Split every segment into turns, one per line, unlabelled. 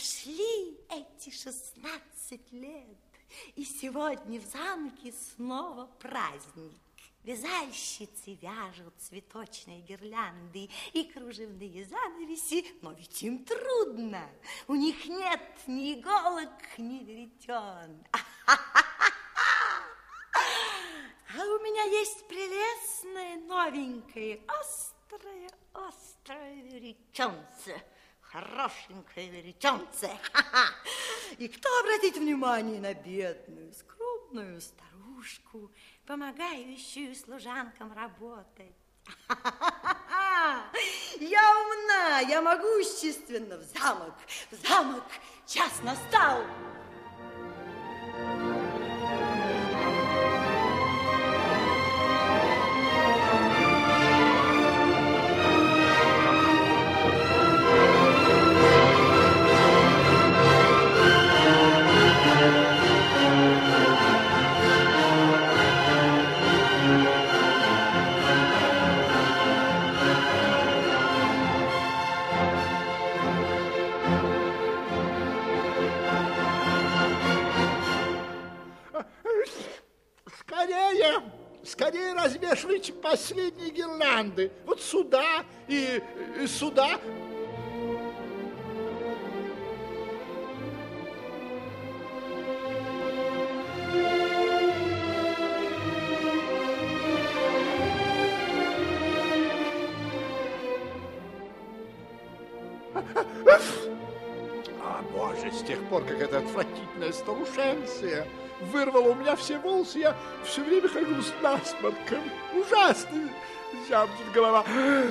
Прошли эти 16 лет, и сегодня в замке снова праздник. Вязальщицы вяжут цветочные гирлянды и кружевные занавеси, но ведь им трудно. У них нет ни иголок, ни веретен. А у меня есть прелестное, новенькое, острое веретенце. Хорошенькое веретенце. И кто обратит внимание на бедную, скромную старушку, помогающую служанкам работать? Я умна, я могущественна. В замок, час настал.
Скорее развешивайте последние гирлянды. Вот сюда и сюда. О, Боже, с тех пор, как эта отвратительная старушенция вырвала у меня все волосы, я все время хожу с насморком. Ужасно. Зябнет голова.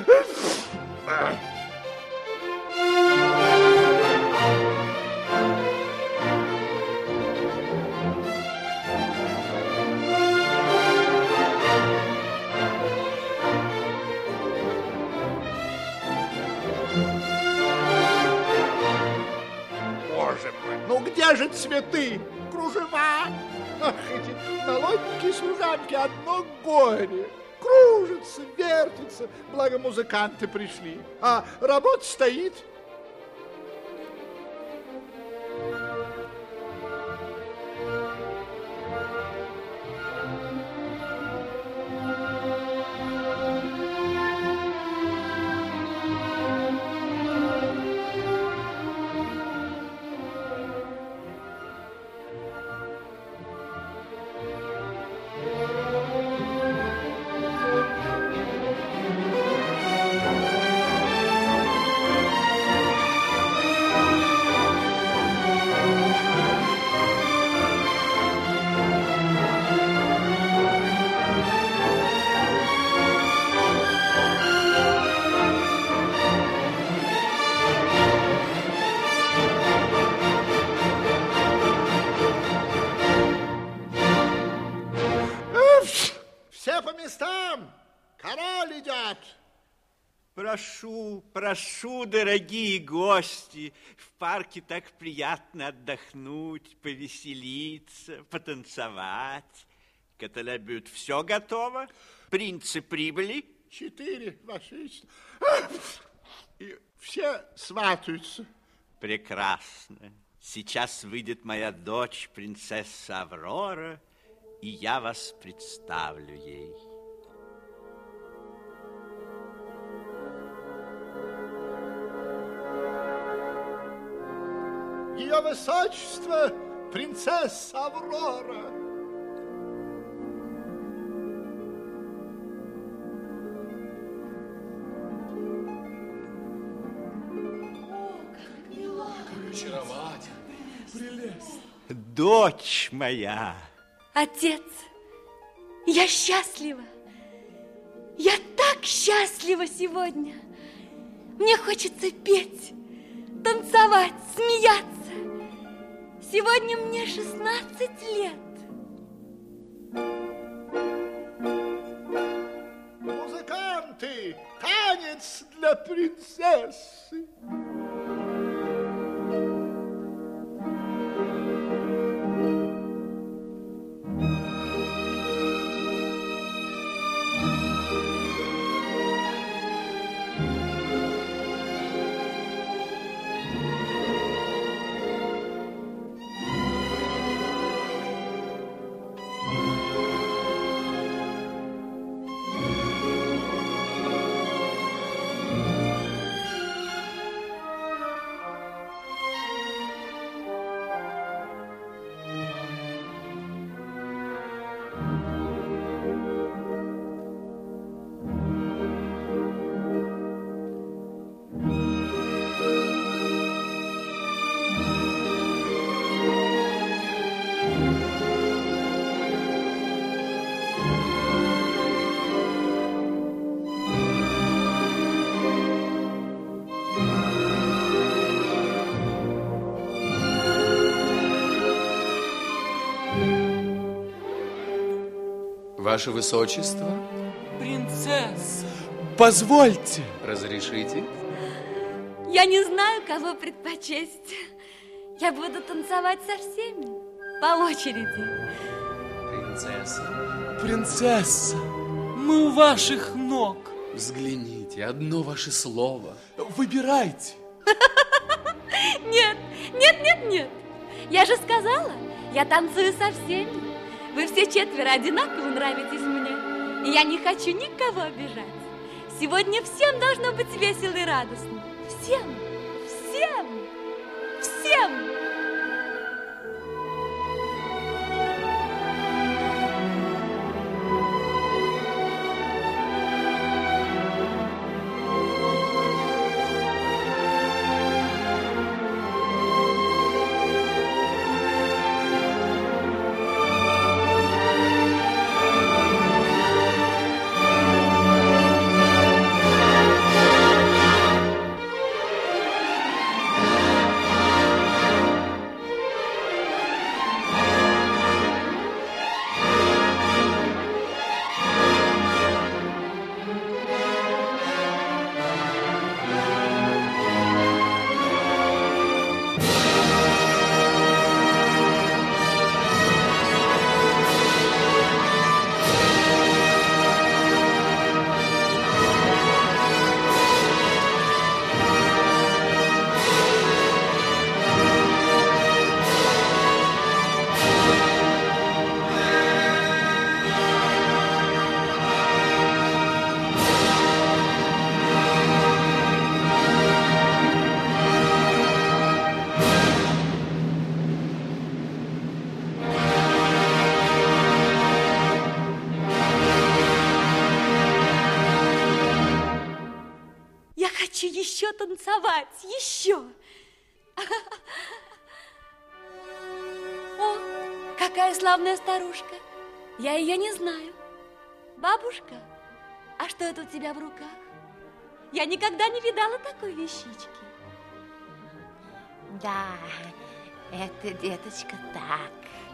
Боже мой, ну где же цветы? Кружева. Ах, эти налогники и служанки, одно горе. Кружатся, вертятся, благо музыканты пришли. А работа стоит. Все по местам. Король идет.
Прошу, дорогие гости, в парке так приятно отдохнуть, повеселиться, потанцевать. Каталябют, все готово? Принцы прибыли?
4, Ваше Величество. И все сватаются.
Прекрасно. Сейчас выйдет моя дочь, принцесса Аврора, и я вас представлю ей.
Ее высочество, принцесса Аврора.
Дочь моя.
Отец, я счастлива. Я так счастлива сегодня. Мне хочется петь, танцевать, смеяться. Сегодня мне 16 лет.
Музыканты, танец для принцессы.
Ваше Высочество?
Принцесса.
Позвольте. Разрешите?
Я не знаю, кого предпочесть. Я буду танцевать со всеми по очереди.
Принцесса.
Принцесса, мы у ваших ног.
Взгляните, одно ваше слово.
Выбирайте.
Нет, нет, нет, нет. Я же сказала, я танцую со всеми. Вы все четверо одинаково нравитесь мне. И я не хочу никого обижать. Сегодня всем должно быть весело и радостно. Всем, всем, всем. Еще танцевать, еще. О, какая славная старушка. Я ее не знаю. Бабушка, а что это у тебя в руках? Я никогда не видала такой вещички.
Да, это, деточка, так.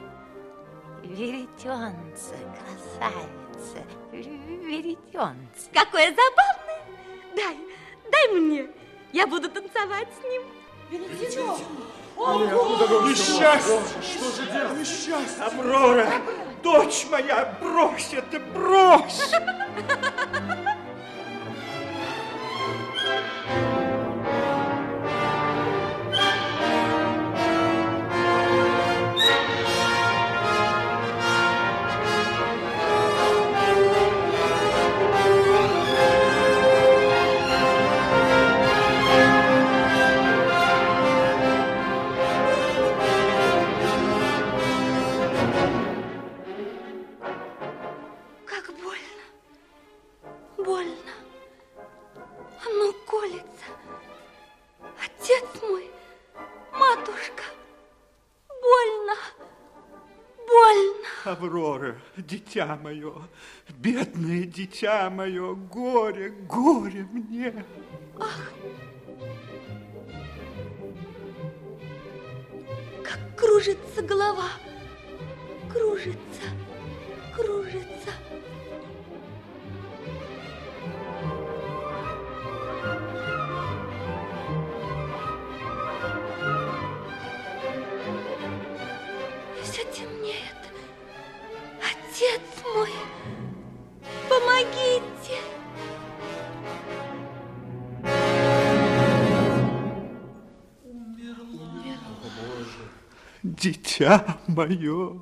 Веретенце, красавица, веретенце.
Какое забавное. Дай мне. Я буду танцевать с ним.
Веретено.
Несчастье! Что же делать? Несчастье! Аврора, дочь моя, брось это, брось! Аврора, дитя мое, бедное дитя мое, горе, горе мне.
Ах, как кружится голова, кружится, кружится. Все темнеет. Отец мой, помогите!
Умерла. Боже.
Дитя мое.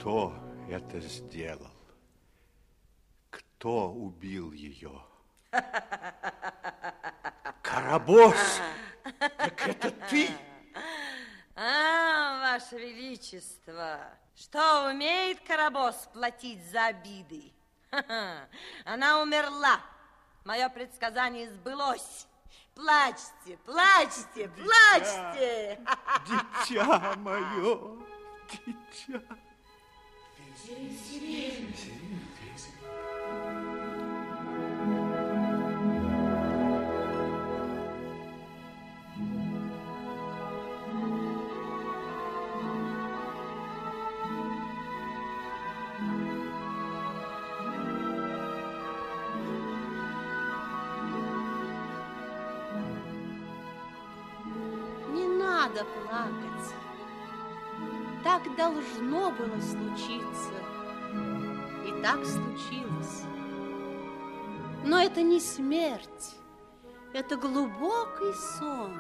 Кто это сделал? Кто убил ее? Карабос! Так это ты?
Ваше Величество, что умеет Карабос платить за обиды? Она умерла. Мое предсказание сбылось. Плачьте, плачьте, плачьте!
Дитя мое, дитя.
Не надо плакать. Так должно было случиться. И так случилось. Но это не смерть. Это глубокий сон.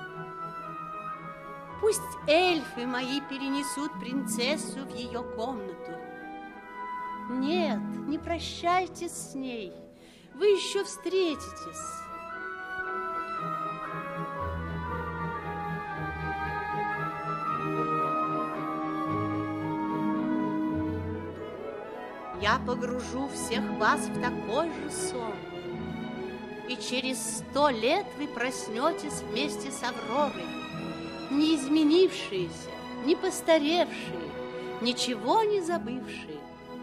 Пусть эльфы мои перенесут принцессу в ее комнату. Нет, не прощайтесь с ней. Вы еще встретитесь. Я погружу всех вас в такой же сон. И через 100 лет вы проснетесь вместе с Авророй, не изменившиеся, не постаревшие, ничего не забывшие.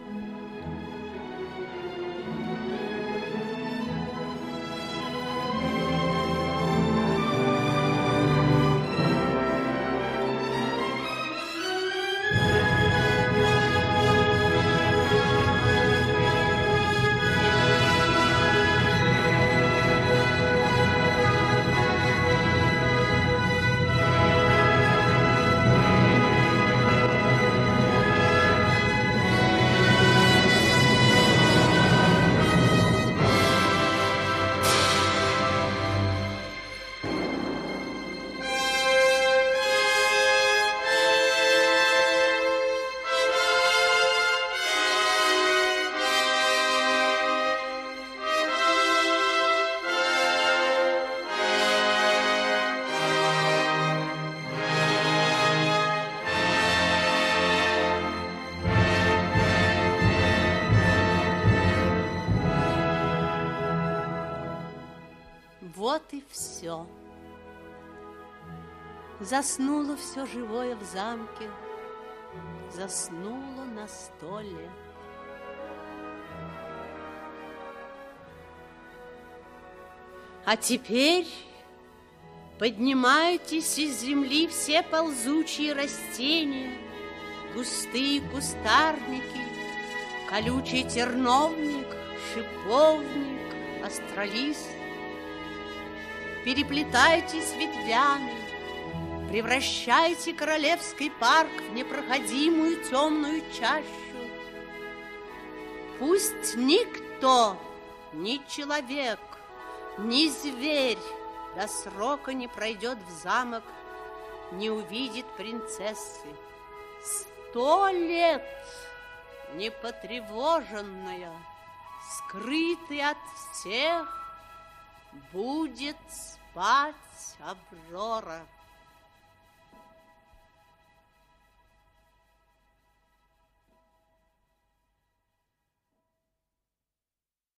Вот и все. Заснуло все живое в замке, заснуло на 100 лет. А теперь поднимайтесь из земли все ползучие растения, густые кустарники, колючий терновник, шиповник, астролист. Переплетайтесь ветвями, превращайте королевский парк в непроходимую темную чащу. Пусть никто, ни человек, ни зверь до срока не пройдет в замок, не увидит принцессы. 100 лет непотревоженная, скрытая от всех, будет спать Аврора.